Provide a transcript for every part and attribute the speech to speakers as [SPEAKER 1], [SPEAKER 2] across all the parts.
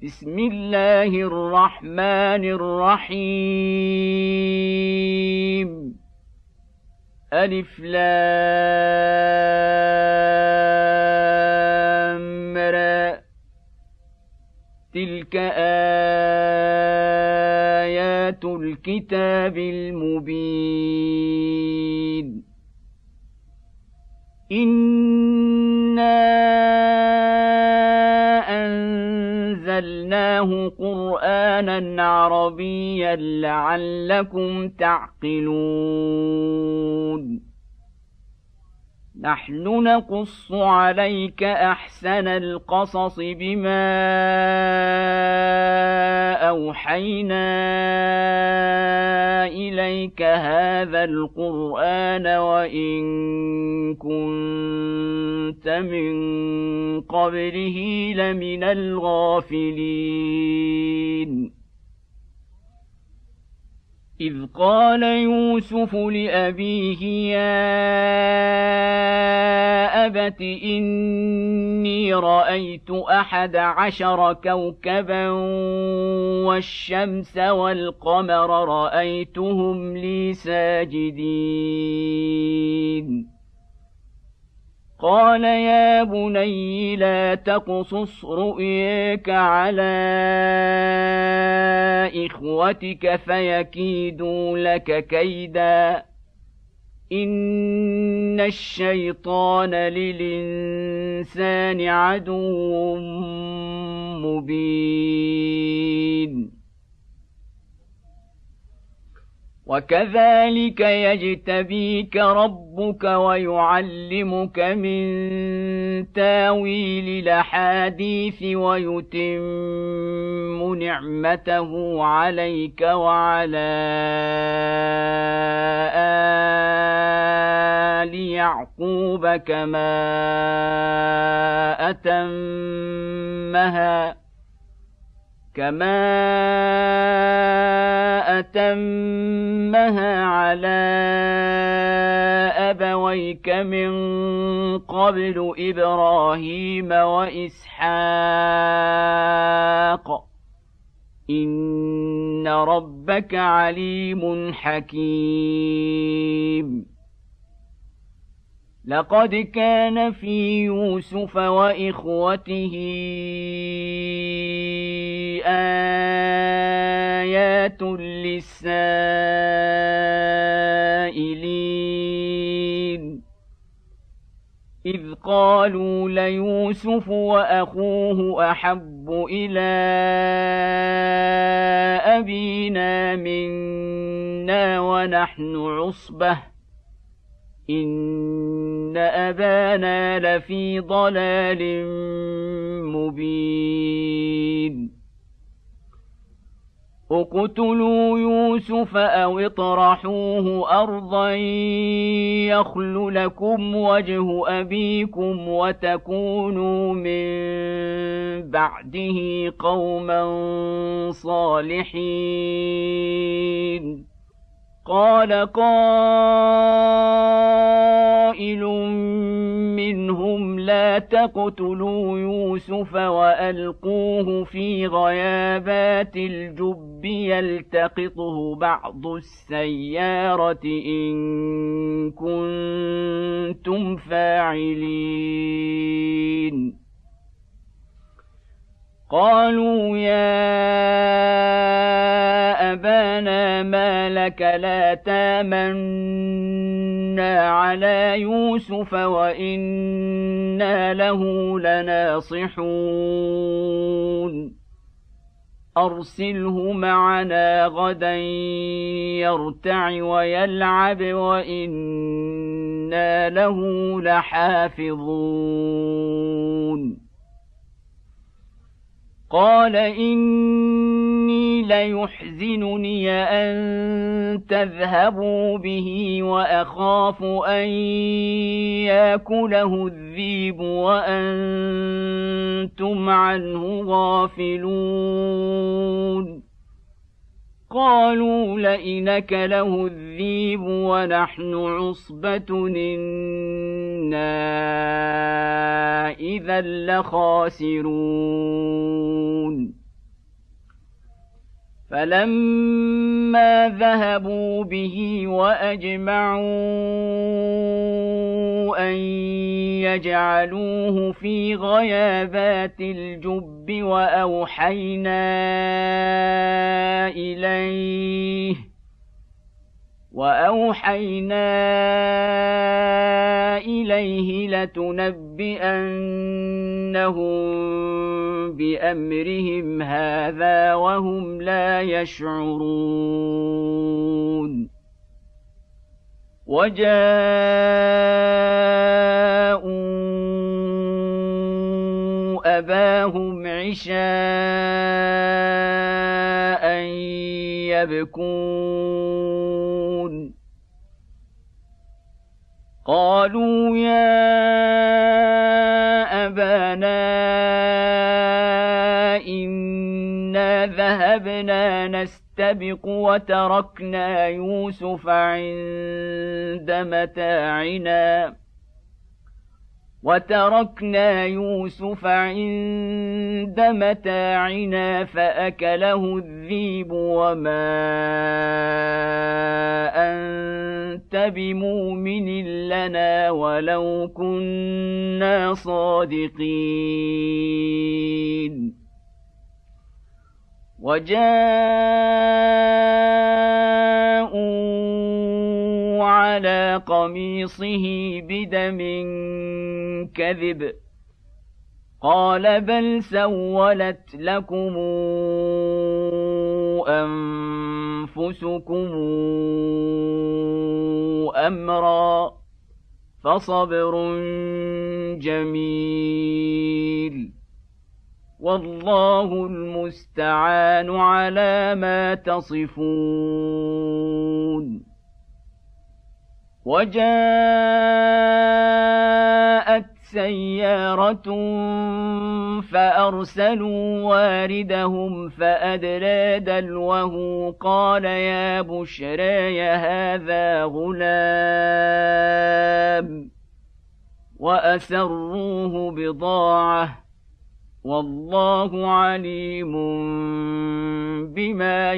[SPEAKER 1] بسم الله الرحمن الرحيم ألف لام را تلك آيات الكتاب المبين إنا أنزلناه قرآنا عربيا لعلكم تعقلون نحن نقص عليك أحسن القصص بما أوحينا إليك هذا القرآن وإن كنت من قبله لمن الغافلين إذ قال يوسف لأبيه يا أبت إني رأيت 11 كوكبا والشمس والقمر رأيتهم لي ساجدين قال يا بني لا تقصص رؤياك على إخوتك فيكيدوا لك كيدا إن الشيطان للإنسان عدو مبين وكذلك يجتبيك ربك ويعلمك من تاويل الأحاديث ويتم نعمته عليك وعلى آل يعقوب كما أتمها على أبويك من قبل إبراهيم وإسحاق إن ربك عليم حكيم لقد كان في يوسف وإخوته آيات للسائلين إذ قالوا ليوسف وأخوه أحب إلى أبينا منا ونحن عصبة إن أبانا لفي ضلال مبين اقتلوا يوسف أو اطرحوه أرضا يخل لكم وجه أبيكم وتكونوا من بعده قوما صالحين قال قائل منهم لا تقتلوا يوسف وألقوه في غيابات الجب يلتقطه بعض السيارة إن كنتم فاعلين قالوا يا أبانا ما لك لا تامنا على يوسف وإنا له لناصحون أرسله معنا غدا يرتع ويلعب وإنا له لحافظون قال إني ليحزنني أن تذهبوا به وأخاف أن يأكله الذئب وأنتم عنه غافلون قالوا لئن أكله الذئب ونحن عصبة إنا إذا لخاسرون فلما ذهبوا به وأجمعوا أن يجعلوه في غيابات الجب وأوحينا إليه لتنبئنهم بأمرهم هذا وهم لا يشعرون وجاءوا أباهم عشاء يبكون قالوا يا أبانا إنا ذهبنا نستبق وتركنا يوسف عند متاعنا فأكله الذئب وما أنت بمؤمن لنا ولو كنا صادقين وجاءوا على قميصه بدم كذب قال بل سولت لكم أنفسكم أمرا فصبر جميل والله المستعان على ما تصفون وجاءت سيارة فأرسلوا واردهم فأدلى دلوه قال يا بشرى هذا غلام وأسروه بضاعة والله عليم بما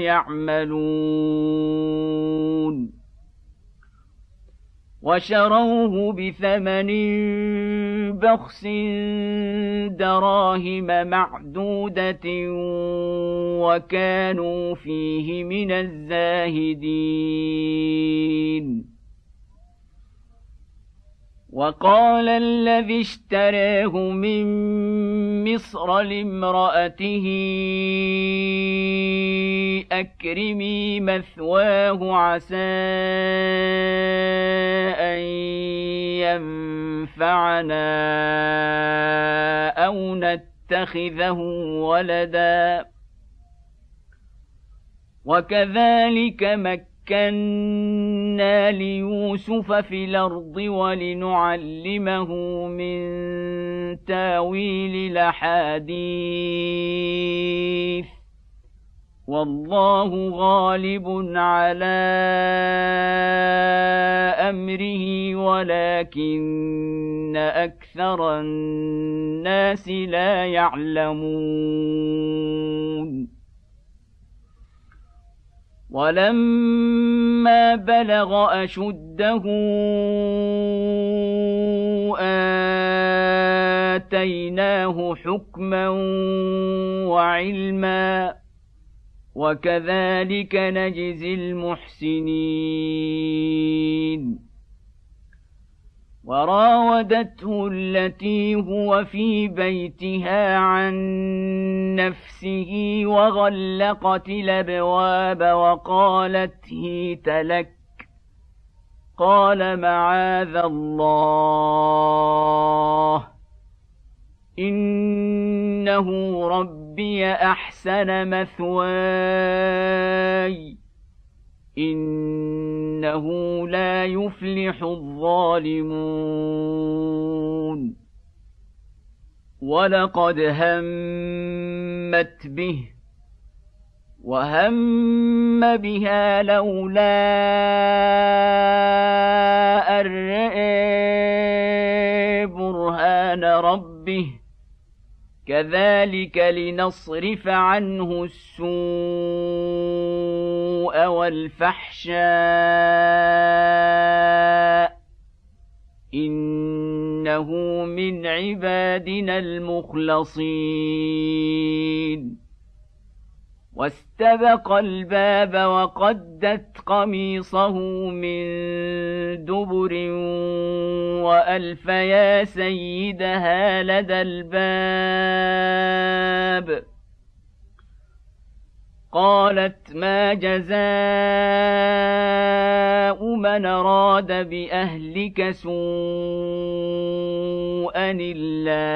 [SPEAKER 1] يعملون وشروه بثمن بخس دراهم معدودة وكانوا فيه من الزاهدين وقال الذي اشتراه من مصر لامرأته أكرمي مثواه عسى أن ينفعنا أو نتخذه ولدا وكذلك مكنا ليوسف في الأرض ولنعلمه من تاويل الأحاديث والله غالب على أمره ولكن أكثر الناس لا يعلمون ولما بلغ أشده آتيناه حكما وعلما وكذلك نجزي المحسنين وراودته التي هو في بيتها عن نفسه وغلقت الأبواب وقالت هيت لك قال معاذ الله إنه ربي أحسن مثواي إنه لا يفلح الظالمون ولقد همت به وهم بها لولا أن رأى برهان ربه كذلك لنصرف عنه السوء والفحشاء إنه من عبادنا المخلصين واستبق الباب وقدت قميصه من دبر وألف يا سيدها لدى الباب قالت ما جزاء من أراد بأهلك سوءا إلا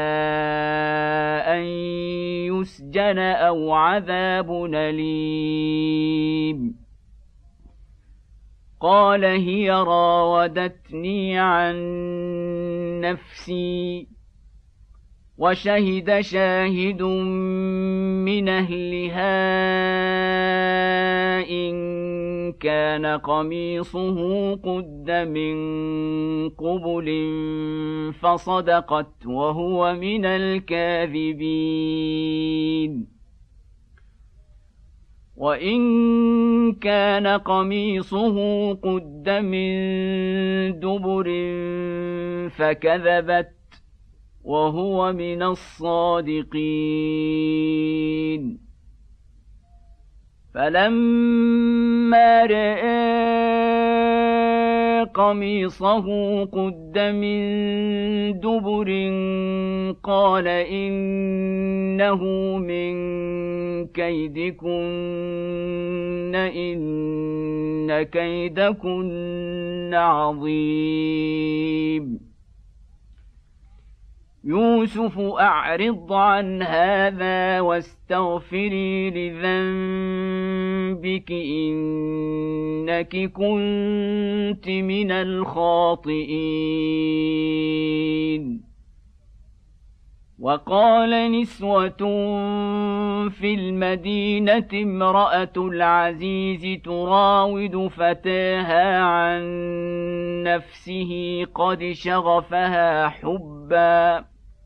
[SPEAKER 1] أن يسجن أو عذاب أليم قال هي راودتني عن نفسي وشهد شاهد من أهلها إن كان قميصه قد من قبل فصدقت وهو من الكاذبين وإن كان قميصه قد من دبر فكذبت وهو من الصادقين فلما رأى قميصه قد من دبر قال إنه من كيدكن إن كيدكن عظيم يوسف أعرض عن هذا واستغفري لذنبك إنك كنت من الخاطئين وقال نسوة في المدينة امرأة العزيز تراود فتاها عن نفسه قد شغفها حبا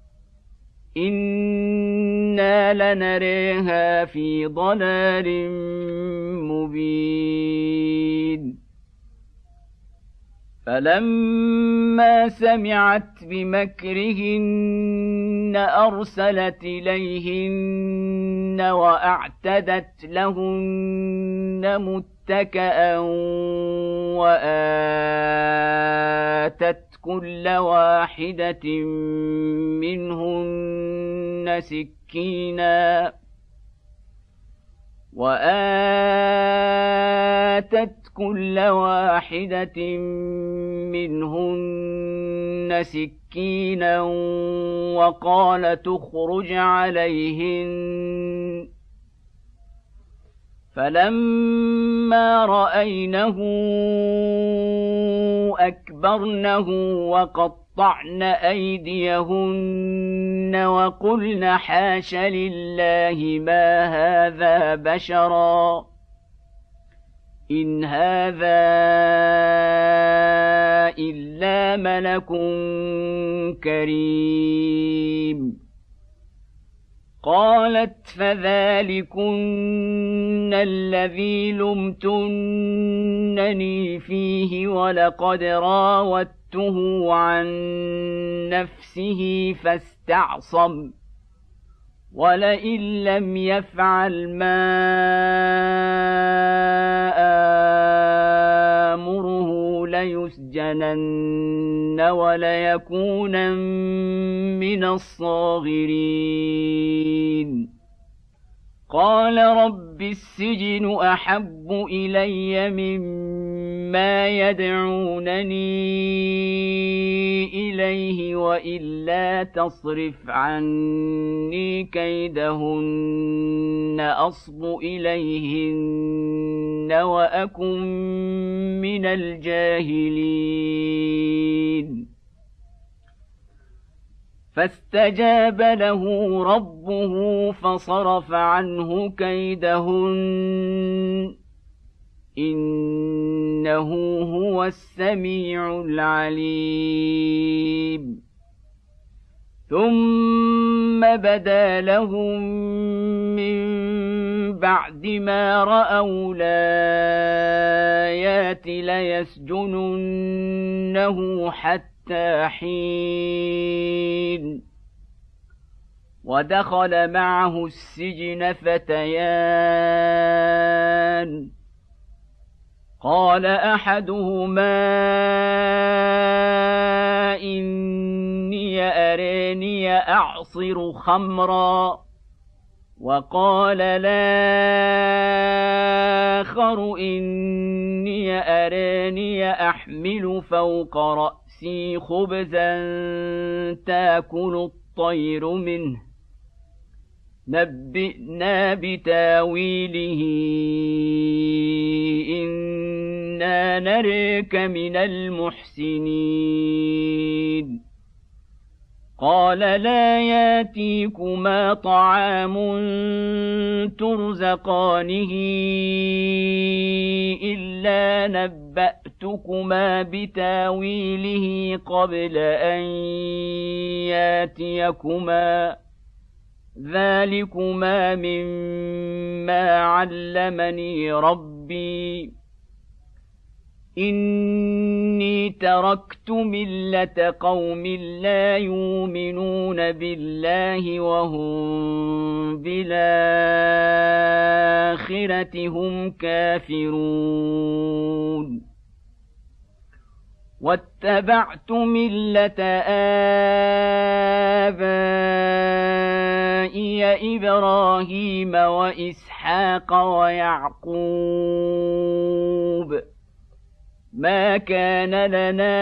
[SPEAKER 1] إنا لنريها في ضلال مبين فلما سمعت بمكرهن أرسلت إليهن وأعتدت لهن متكئا وآتت كل واحدة منهن سكينا وقال تخرج عليهن فلما رأينه أكبرنه وقطعن أيديهن وقلن حاش لله ما هذا بشرا إن هذا إلا ملك كريم قالت فذلكن الذي لمتنني فيه ولقد راودته عن نفسه فاستعصم ولئن لم يفعل ما آمره ليسجنن وليكونن من الصاغرين قال رب السجن أحب إلي مما يدعونني إليه وإلا تصرف عني كيدهن أصب إليهن وأكن من الجاهلين فاستجاب له ربه فصرف عنه كيدهن إنه هو السميع العليم ثم بدا لهم من بعد ما رأوا الآيات ليسجننه حتى حين ودخل معه السجن فتيان قال أحدهما إني أراني أعصر خمرا وقال الآخر إني أراني أحمل فوق رأسي خبزا تأكل الطير منه نبئنا بتاويله إنا نراك من المحسنين قال لا ياتيكما طعام ترزقانه إلا نبأتكما بتاويله قبل أن ياتيكما ذلكما مما علمني ربي إني تركت ملة قوم لا يؤمنون بالله وهم بالآخرة هم كافرون واتبعت ملة آبائي إبراهيم وإسحاق ويعقوب ما كان لنا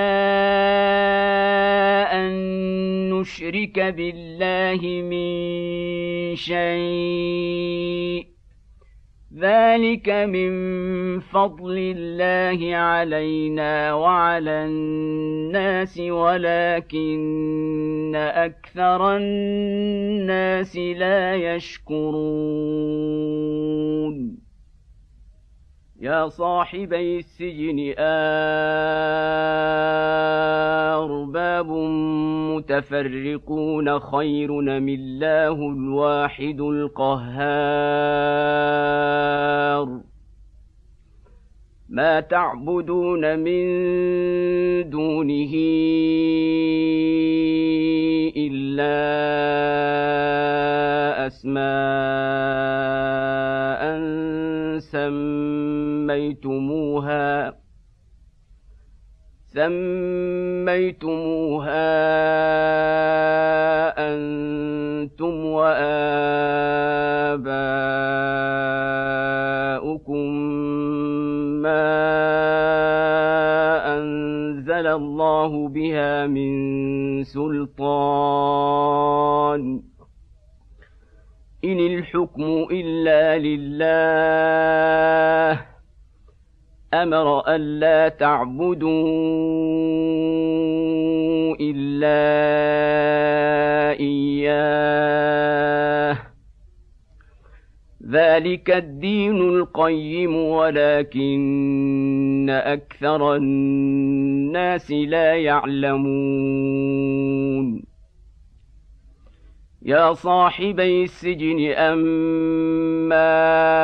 [SPEAKER 1] أن نشرك بالله من شيء ذلك من فضل الله علينا وعلى الناس ولكن أكثر الناس لا يشكرون يا صاحبي السجن أرباب متفرقون خير أم الله الواحد القهار ما تعبدون من دونه إلا أسماء سميتموها أنتم وآباؤكم ما أنزل الله بها من سلطان إن الحكم إلا لله أمر ألا تعبدوا إلا إياه ذلك الدين القيم ولكن أكثر الناس لا يعلمون يا صاحبي السجن أما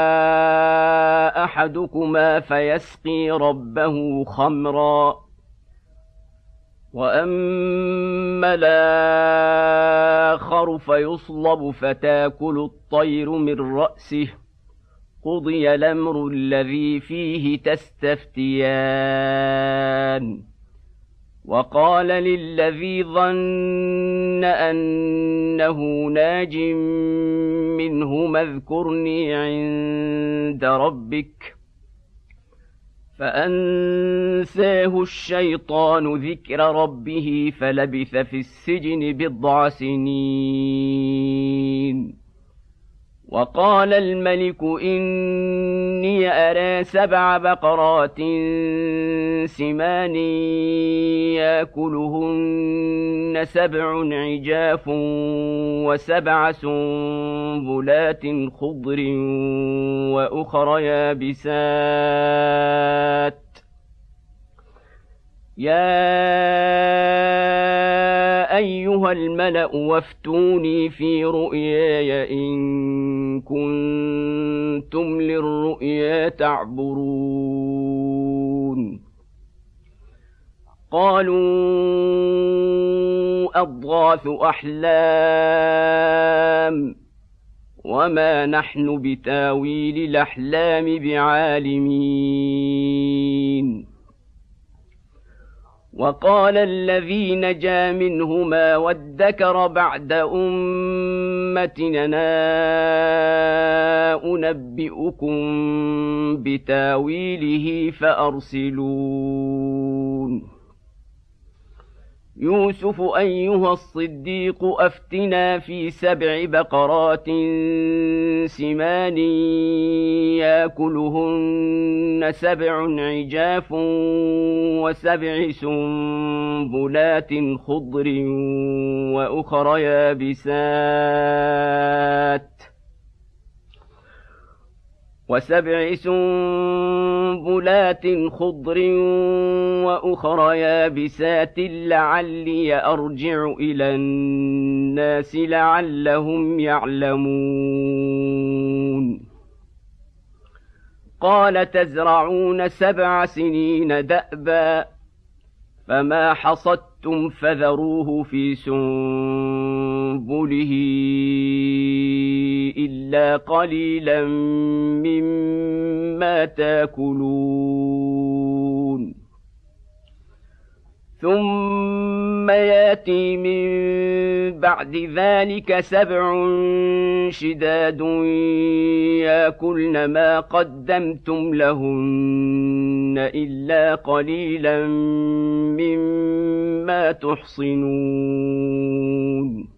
[SPEAKER 1] أحدكما فيسقي ربه خمرا وأما الآخر فيصلب فتاكل الطير من رأسه قضي الأمر الذي فيه تستفتيان وقال للذي ظن أنه ناج منه اذكرني عند ربك فأنساه الشيطان ذكر ربه فلبث في السجن 10 سنين وقال الملك إني أرى 7 بقرات سمان يأكلهن 7 عجاف و7 سنبلات خضر وأخر يابسات يا أيها الملأ وافتوني في رؤياي إن كنتم للرؤيا تعبرون قالوا أضغاث أحلام وما نحن بتاويل الأحلام بعالمين وقال الذي نجا منهما وادكر بعد أمتنا أنبئكم بتاويله فأرسلون يوسف أيها الصديق أفتنا في 7 بقرات سمان يأكلهن 7 عجاف و7 سنبلات خضر وأخر يابسات و7 سنبلات خضر وأخر يابسات لعلي أرجع إلى الناس لعلهم يعلمون قال تزرعون 7 سنين دأبا فما حصدتم فذروه في سنبله إلا قليلا مما تأكلون ثم يأتي من بعد ذلك 7 شداد يأكلن ما قدمتم لهن إلا قليلا مما تحصنون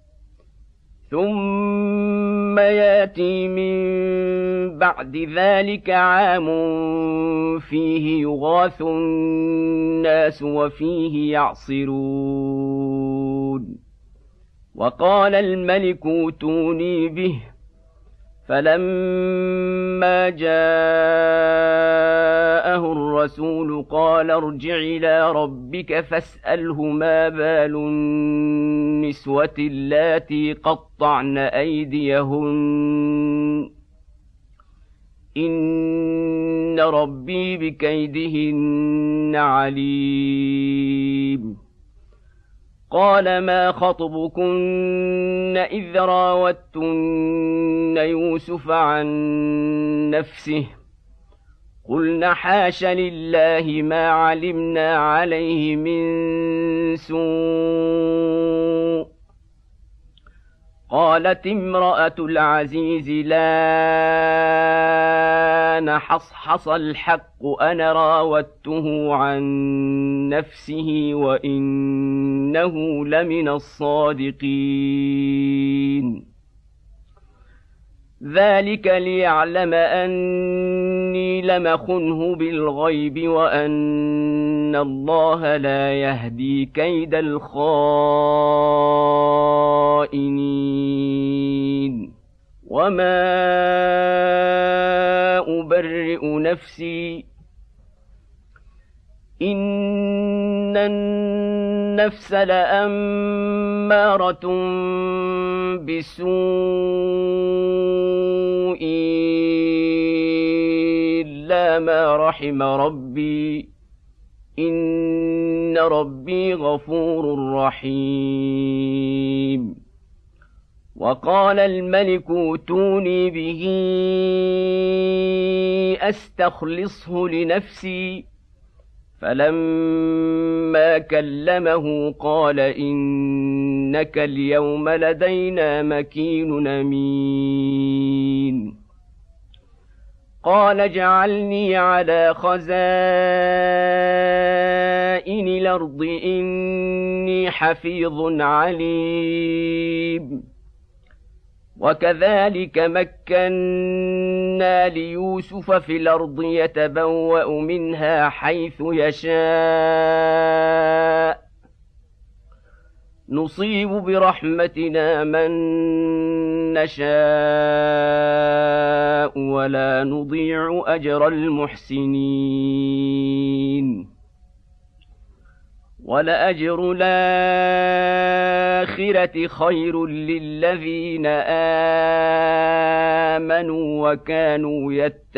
[SPEAKER 1] ثم يأتي من بعد ذلك عام فيه يغاث الناس وفيه يعصرون وقال الملك ائتوني به فلما جاءه الرسول قال ارجع إلى ربك فاسأله ما بال النسوة اللاتي قطعن أيديهن إن ربي بكيدهن عليم قال ما خطبكن إذ راوتن يوسف عن نفسه قلنا حاش لله ما علمنا عليه من سوء قالت امرأة العزيز لا نحصحص الحق أنا راودته عن نفسه وإنه لمن الصادقين ذلك ليعلم أني لم أخنه بالغيب وأن الله لا يهدي كيد الخائنين وما أبرئ نفسي إن النفس لأمارة بالسوء إلا ما رحم ربي إن ربي غفور رحيم وقال الملك ائتوني به أستخلصه لنفسي فلما كلمه قال إنك اليوم لدينا مكين أمين قال اجعلني على خزائن الأرض إني حفيظ عليم وكذلك مكنا ليوسف في الأرض يتبوأ منها حيث يشاء نصيب برحمتنا من نشاء ولا نضيع أجر المحسنين ولأجر الآخرة خير للذين آمنوا وكانوا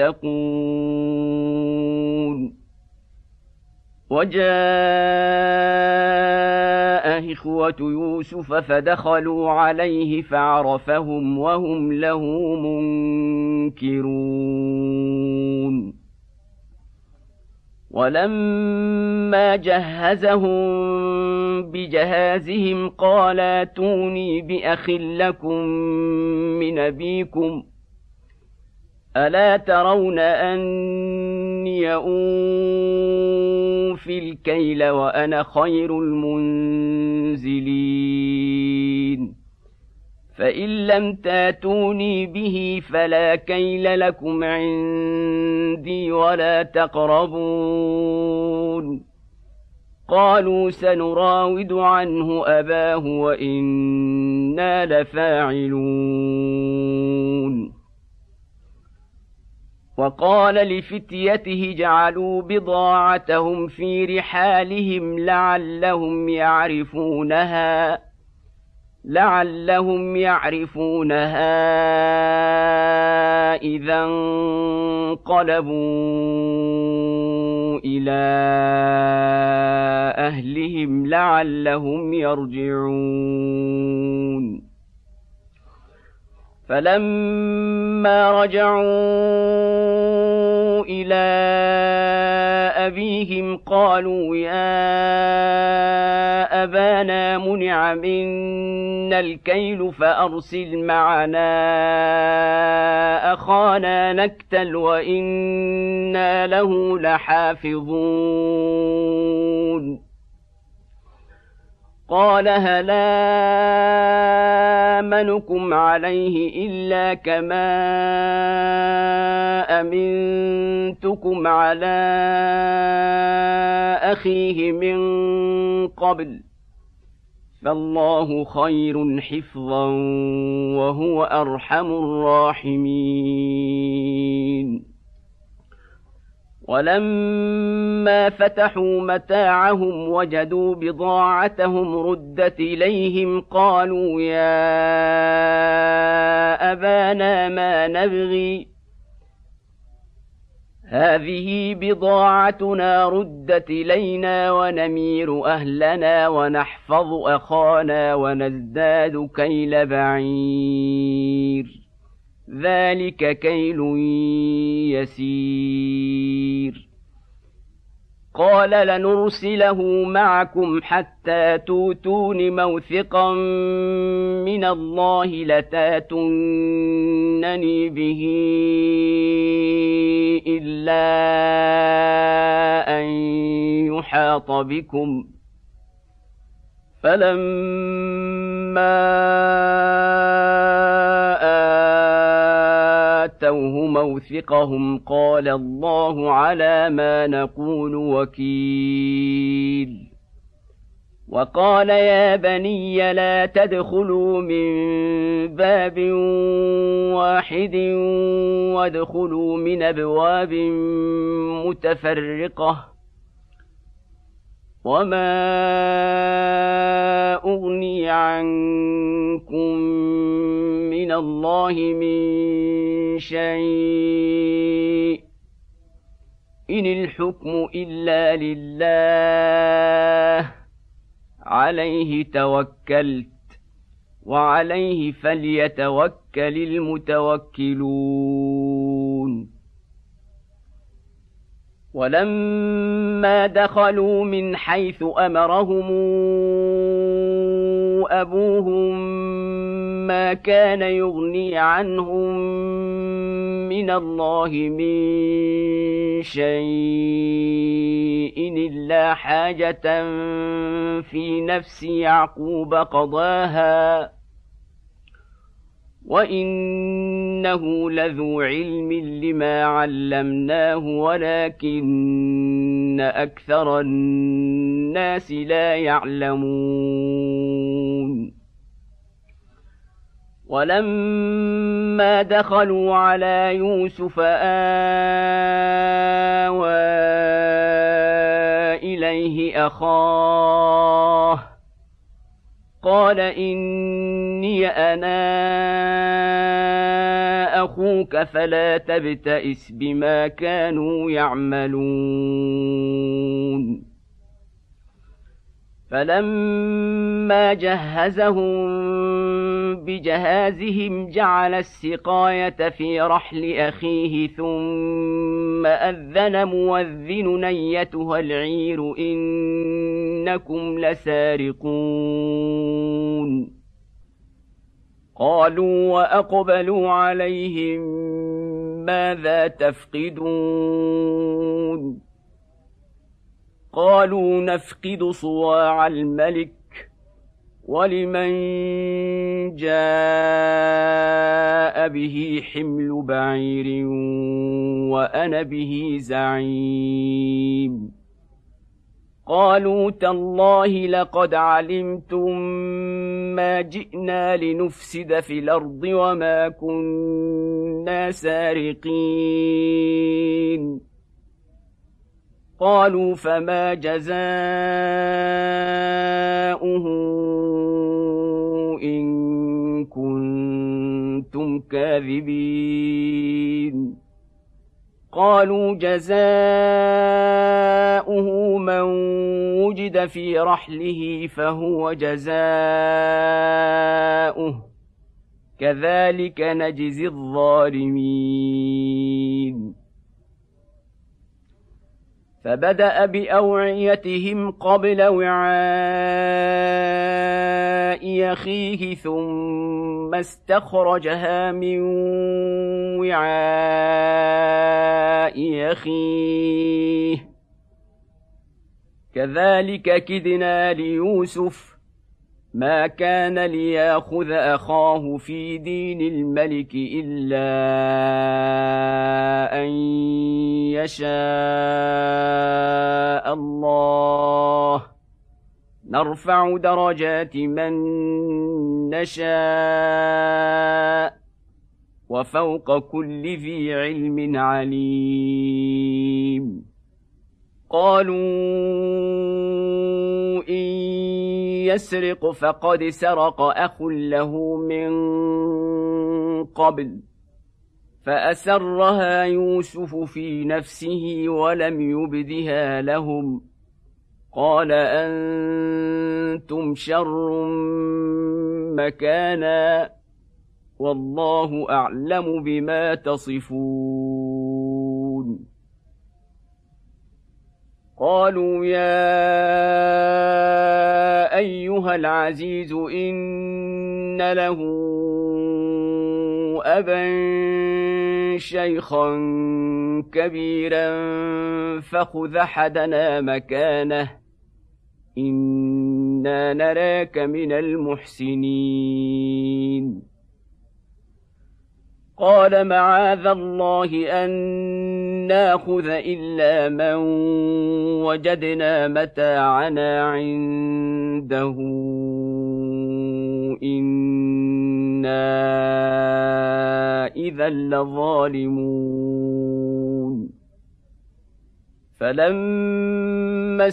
[SPEAKER 1] يتقون. وجاء إخوة يوسف فدخلوا عليه فعرفهم وهم له منكرون. ولما جهزهم بجهازهم قال ائتوني بأخ لكم من أبيكم ألا ترون أني أوفي الكيل وأنا خير المنزلين فإن لم تاتوني به فلا كيل لكم عندي ولا تقربون. قالوا سنراود عنه أباه وإنا لفاعلون. وقال لفتيته اجعلوا بضاعتهم في رحالهم لعلهم يعرفونها إذا انقلبوا إلى أهلهم لعلهم يرجعون. فلما رجعوا إلى أبيهم قالوا يا أبانا منع منا الكيل فأرسل معنا أخانا نكتل وإنا له لحافظون. قال هل آمنكم عليه إلا كما أمنتكم على أخيه من قبل فالله خير حفظا وهو أرحم الراحمين. ولما فتحوا متاعهم وجدوا بضاعتهم ردت إليهم قالوا يا أبانا ما نبغي هذه بضاعتنا ردت إلينا ونمير أهلنا ونحفظ أخانا ونزداد كيل بعير ذلك كيل يسير. قال لنرسله معكم حتى توتون موثقا من الله لتاتونني به إلا أن يحاط بكم فلما آتوه موثقهم قال الله على ما نقول وكيل. وقال يا بني لا تدخلوا من باب واحد وادخلوا من أبواب متفرقة وما أغني عنكم من الله من شيء إن الحكم إلا لله عليه توكلت وعليه فليتوكل المتوكلون. ولما دخلوا من حيث أمرهم أبوهم ما كان يغني عنهم من الله من شيء إلا حاجة في نفس يعقوب قضاها وإنه لذو علم لما علمناه ولكن أكثر الناس لا يعلمون. ولما دخلوا على يوسف آوى إليه إليه أخاه قال إني أنا أخوك فلا تبتئس بما كانوا يعملون فلما جهزهم بجهازهم جعل السقاية في رحل أخيه ثم أذن مؤذن أيتها العير إنكم لسارقون قالوا وأقبلوا عليهم ماذا تفقدون قالوا نفقد صواع الملك ولمن جاء به حمل بعير وأنا به زعيم قالوا تالله لقد علمتم ما جئنا لنفسد في الأرض وما كنا سارقين قالوا فما جزاؤه إن كنتم كاذبين قالوا جزاؤه من وجد في رحله فهو جزاؤه كذلك نجزي الظالمين فبدأ بأوعيتهم قبل وعاء أخيه ثم استخرجها من وعاء أخيه كذلك كدنا ليوسف ما كان ليأخذ أخاه في دين الملك إلا أن يشاء الله نرفع درجات من نشاء وفوق كل ذي علم عليم قالوا إن يسرق فقد سرق أخ له من قبل فأسرها يوسف في نفسه ولم يبدها لهم قال أنتم شر مكانا والله أعلم بما تصفون قالوا يا أيها العزيز إن له أبا شيخا كبيرا فخذ أحدنا مكانه إنا نراك من المحسنين قال معاذ الله أن ناخذ إلا من وجدنا متاعنا عنده إنا إذا لظالمون فلما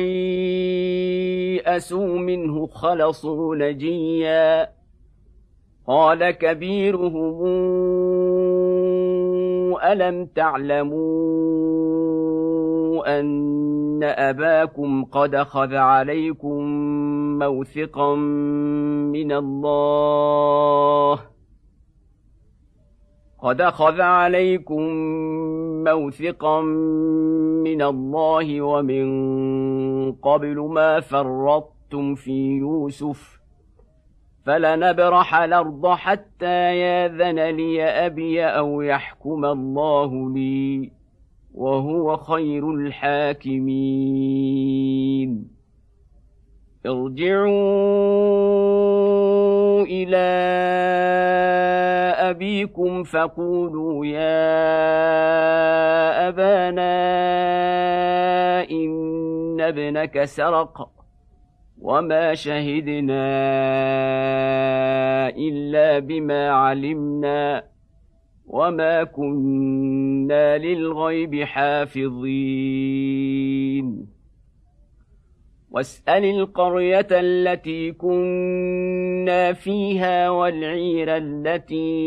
[SPEAKER 1] استيئسوا منه خلصوا نجيا قال كبيرهم ألم تعلموا أن أباكم قد أخذ عليكم موثقا من الله ومن قبل ما فرطتم في يوسف فلنبرح الأرض حتى ياذن لي أبي أو يحكم الله لي وهو خير الحاكمين ارجعوا إلى أبيكم فقولوا يا أبانا إن ابنك سرق وما شهدنا إلا بما علمنا وما كنا للغيب حافظين واسأل القرية التي كنا فيها والعير التي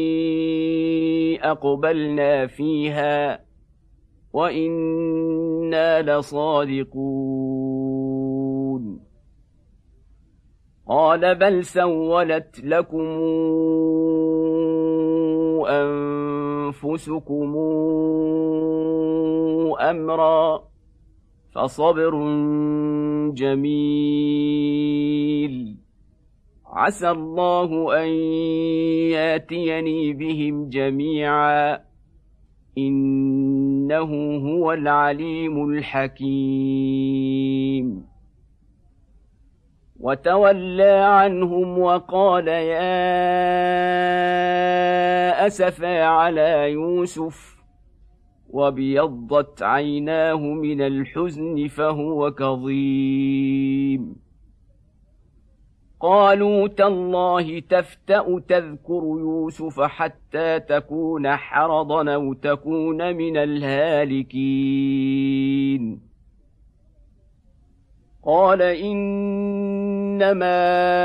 [SPEAKER 1] أقبلنا فيها وإنا لصادقون قال بل سولت لكم أنفسكم أمرا فصبر جميل عسى الله أن ياتيني بهم جميعا إنه هو العليم الحكيم وتولى عنهم وقال يا أسفا على يوسف وابيضت عيناه من الحزن فهو كظيم قالوا تالله تفتأ تذكر يوسف حتى تكون حرضا أو تكون من الهالكين قال إنما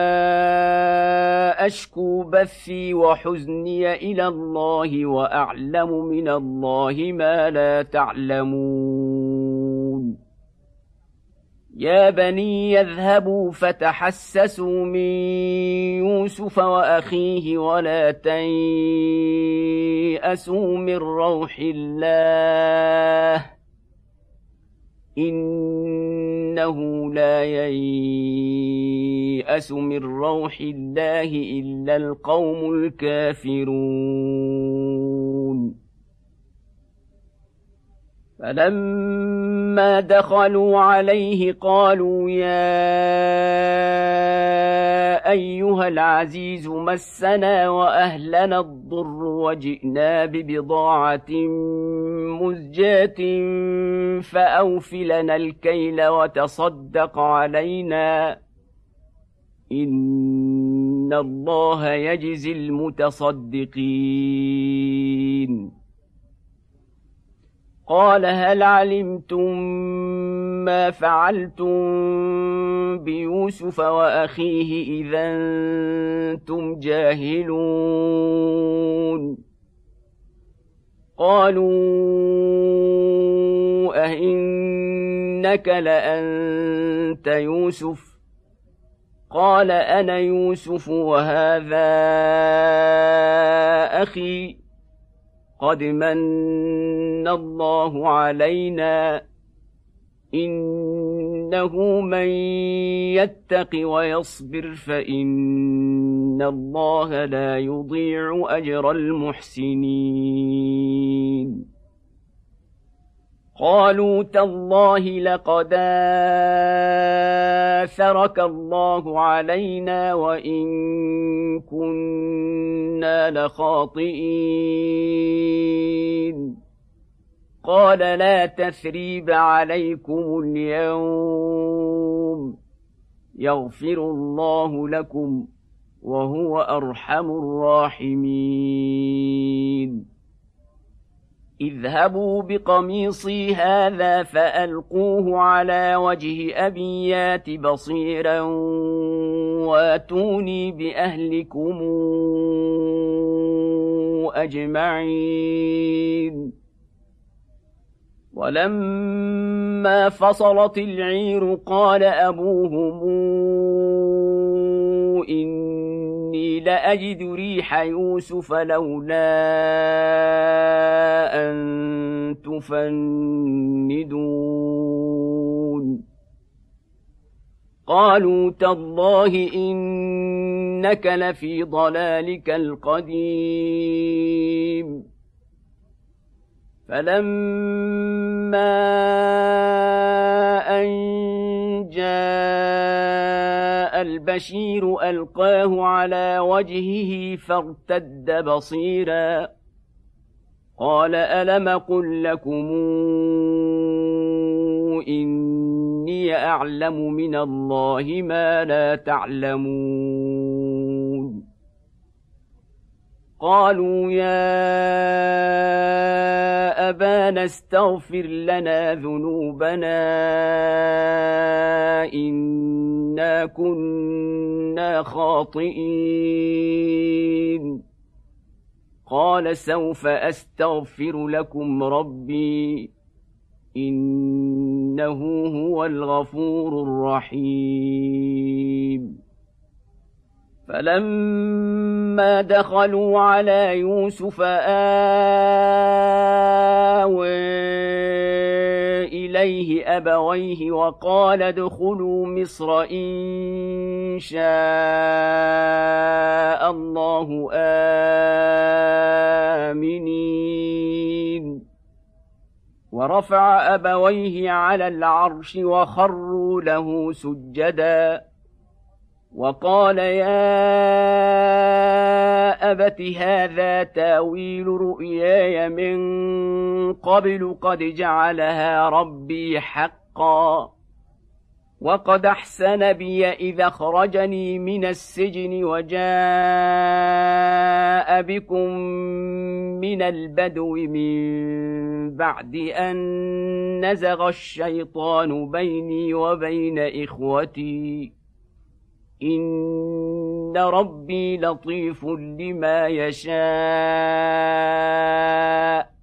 [SPEAKER 1] أشكو بثي وحزني إلى الله وأعلم من الله ما لا تعلمون يا بني يذهبوا فتحسسوا من يوسف وأخيه ولا تيأسوا من روح الله إنه لا ييأس من روح الله إلا القوم الكافرون فلما دخلوا عليه قالوا يا أيها العزيز مسنا وأهلنا الضر وجئنا ببضاعة مزجاة فأوف لنا الكيل وتصدق علينا إن الله يجزي المتصدقين قال هل علمتم ما فعلتم بيوسف وأخيه إذا أنتم جاهلون قالوا أئنك لأنت يوسف قال أنا يوسف وهذا أخي قد من الله علينا إنه من يتق ويصبر فإن الله لا يضيع أجر المحسنين قالوا تالله لقد آثرك الله علينا وإن كنا لخاطئين قال لا تثريب عليكم اليوم يغفر الله لكم وهو أرحم الراحمين اذهبوا بقميصي هذا فألقوه على وجه أبي يات بصيرا واتوني بأهلكم أجمعين ولما فصلت العير قال أبوهم إني لأجد ريح يوسف لولا أن تفندون قالوا تالله إنك لفي ضلالك القديم فلما أن جاء البشير ألقاه على وجهه فارتد بصيرا قال ألم قل لكم إني أعلم من الله ما لا تعلمون قالوا يا أبانا استغفر لنا ذنوبنا إنا كنا خاطئين قال سوف أستغفر لكم ربي إنه هو الغفور الرحيم فلما دخلوا على يوسف آوى إليه أبويه وقال ادخلوا مصر إن شاء الله آمنين ورفع أبويه على العرش وخروا له سجدا وقال يا أبت هذا تاويل رؤياي من قبل قد جعلها ربي حقا وقد أحسن بي إذا أخرجني من السجن وجاء بكم من البدو من بعد أن نزغ الشيطان بيني وبين إخوتي إن ربي لطيف لما يشاء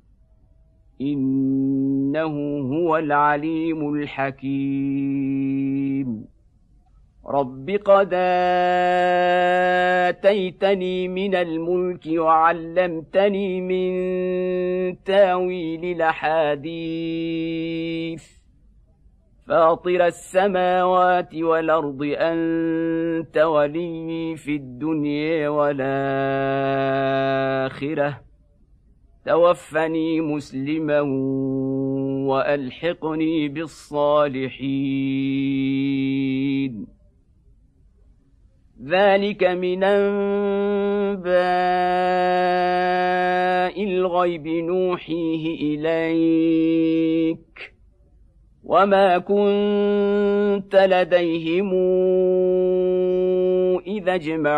[SPEAKER 1] إنه هو العليم الحكيم رب قد آتيتني من الملك وعلمتني من تاويل الأحاديث فاطر السماوات والأرض أنت ولي في الدنيا والآخرة توفني مسلما وألحقني بالصالحين ذلك من أنباء الغيب نوحيه إليك وما كنت لديهم إذا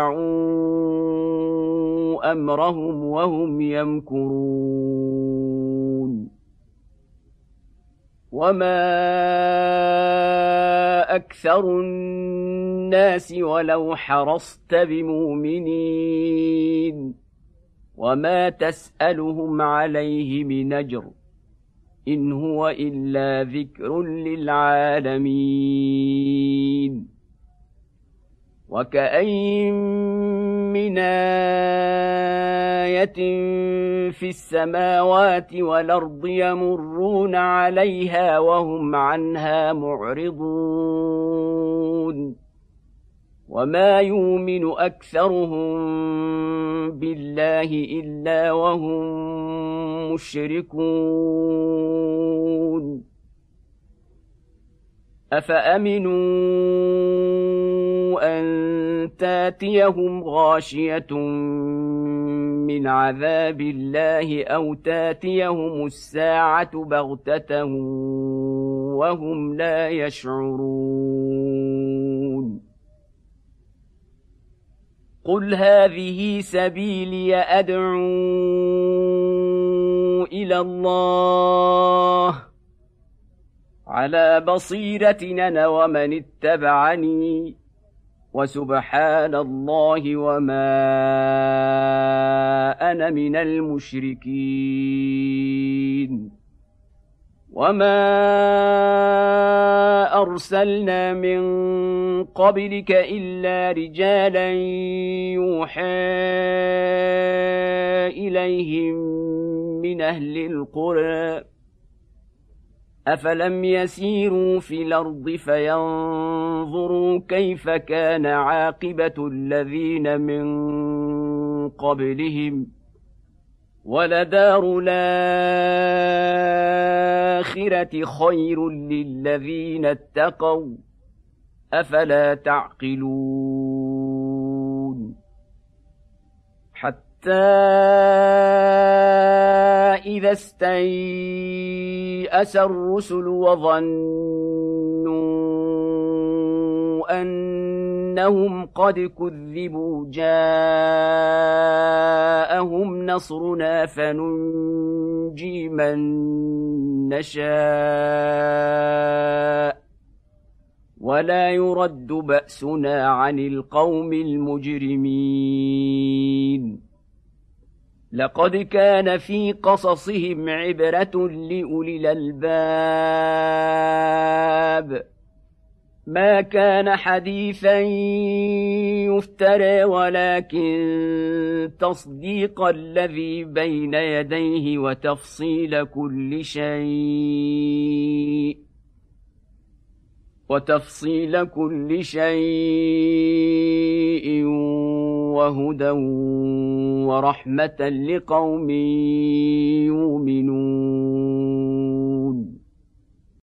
[SPEAKER 1] اجمعوا أمرهم وهم يمكرون وما أكثر الناس ولو حرصت بمؤمنين وما تسألهم عليه من أجر إن هو إلا ذكر للعالمين وكأين من آية في السماوات والأرض يمرون عليها وهم عنها معرضون وما يؤمن أكثرهم بالله إلا وهم مشركون أفأمنوا أن تاتيهم غاشية من عذاب الله أو تاتيهم الساعة بغتة وهم لا يشعرون قل هذه سبيلي أدعو إلى الله على بصيرة أنا ومن اتبعني وسبحان الله وما أنا من المشركين وما أرسلنا من قبلك إلا رجالا يوحى إليهم من أهل القرى أفلم يسيروا في الأرض فينظروا كيف كان عاقبة الذين من قبلهم ولدار الآخرة خير للذين اتقوا أفلا تعقلون حتى إذا استيأس الرسل وظنوا أنهم قد كذبوا جاءهم نصرنا فننجي من نشاء ولا يرد بأسنا عن القوم المجرمين لقد كان في قصصهم عبرة لأولي الألباب ما كان حديثا يفترى ولكن تصديق الذي بين يديه وتفصيل كل شيء وهدى ورحمة لقوم يؤمنون